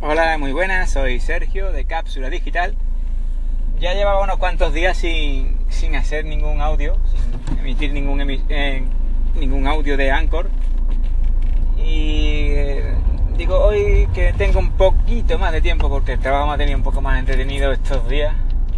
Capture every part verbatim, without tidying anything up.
Hola, muy buenas, soy Sergio de Cápsula Digital. Ya llevaba unos cuantos días sin, sin hacer ningún audio, sin emitir ningún, emi eh, ningún audio de Anchor. Y eh, digo, hoy que tengo un poquito más de tiempo porque el trabajo me ha tenido un poco más entretenido estos días,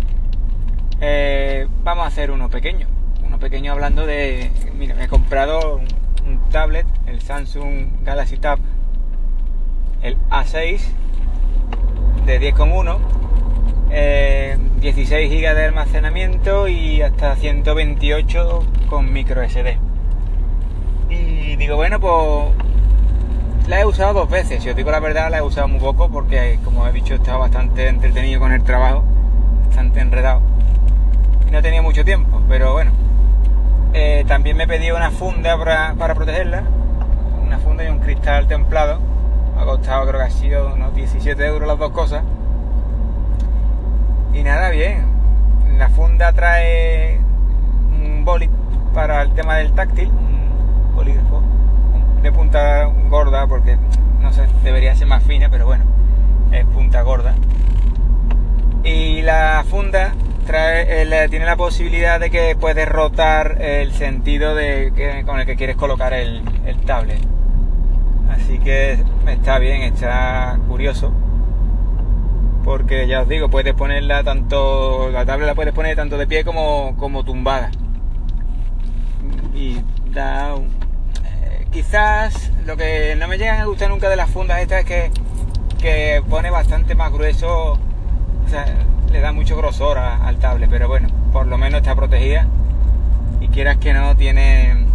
eh, vamos a hacer uno pequeño. Uno pequeño hablando de... Mira, me he comprado un, un tablet, el Samsung Galaxy Tab, el A seis de diez coma uno, eh, dieciséis gigas de almacenamiento y hasta ciento veintiocho con micro S D. Y digo, bueno, pues la he usado dos veces. Si os digo la verdad, la he usado muy poco porque, como he dicho, he estado bastante entretenido con el trabajo, bastante enredado y no tenía mucho tiempo. Pero bueno, eh, también me pedí una funda para, para protegerla, una funda y un cristal templado. Ha costado, creo que ha sido unos diecisiete euros las dos cosas. Y nada, bien. La funda trae un boli para el tema del táctil, un bolígrafo de punta gorda, porque no sé, debería ser más fina, pero bueno, es punta gorda. Y la funda trae, eh, tiene la posibilidad de que puedes rotar el sentido de que, con el que quieres colocar el, el tablet. Así que está bien, está curioso, porque ya os digo, puedes ponerla tanto, la tablet la puedes poner tanto de pie como, como tumbada. Y da, eh, quizás lo que no me llegan a gustar nunca de las fundas estas es que, que pone bastante más grueso, o sea, le da mucho grosor a, al tablet, pero bueno, por lo menos está protegida y quieras que no, tiene...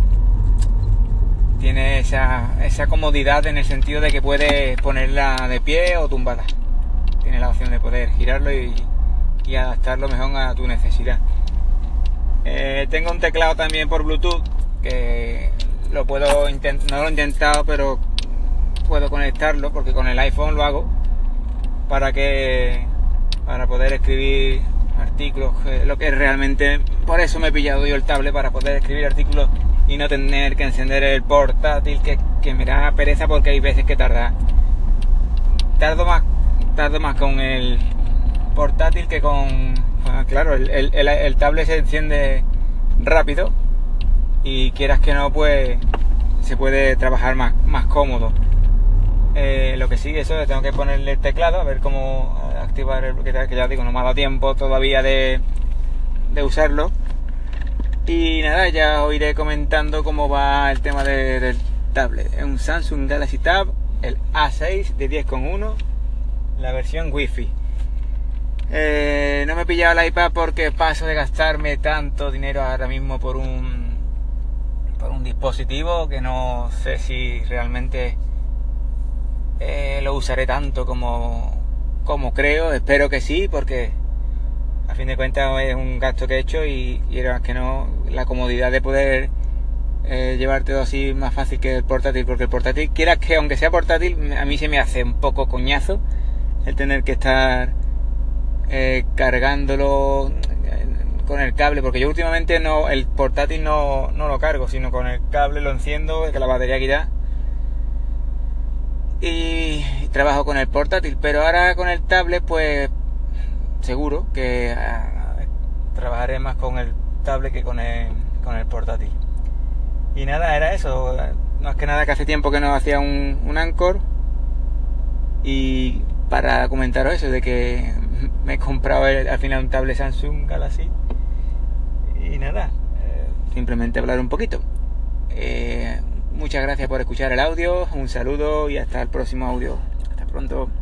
Tiene esa, esa comodidad en el sentido de que puedes ponerla de pie o tumbada. Tiene la opción de poder girarlo y, y adaptarlo mejor a tu necesidad. Eh, tengo un teclado también por Bluetooth que lo puedo intentar, no lo he intentado, pero puedo conectarlo porque con el iPhone lo hago para que para poder escribir artículos, lo que es realmente, por eso me he pillado yo el tablet, para poder escribir artículos y no tener que encender el portátil, que, que me da pereza porque hay veces que tarda tardo más tardo más con el portátil que con... Claro, el, el, el, el tablet se enciende rápido y quieras que no, pues se puede trabajar más, más cómodo. Eh, lo que sí, eso, tengo que ponerle el teclado, a ver cómo activar el bloqueo, que ya digo, no me ha dado tiempo todavía de, de usarlo. Y nada, ya os iré comentando cómo va el tema de, del tablet. Es un Samsung Galaxy Tab, el A seis de diez coma uno, la versión Wi-Fi. Eh, no me he pillado el iPad porque paso de gastarme tanto dinero ahora mismo por un, por un dispositivo que no sé si realmente eh, lo usaré tanto como, como creo. Espero que sí, porque a fin de cuentas es un gasto que he hecho y, y era que no, la comodidad de poder eh, llevarte todo así más fácil que el portátil, porque el portátil, quieras que aunque sea portátil, a mí se me hace un poco coñazo el tener que estar eh, cargándolo con el cable, porque yo últimamente no, el portátil no, no lo cargo, sino con el cable lo enciendo, que la batería quita y trabajo con el portátil. Pero ahora con el tablet, pues seguro que uh, trabajaré más con el tablet que con el, con el portátil. Y nada, era eso. No es que nada, que hace tiempo que no hacía un, un Anchor, y para comentaros eso, de que me he comprado el, al final un tablet Samsung Galaxy. Y nada, eh, simplemente hablar un poquito. Eh, muchas gracias por escuchar el audio, un saludo y hasta el próximo audio. Hasta pronto.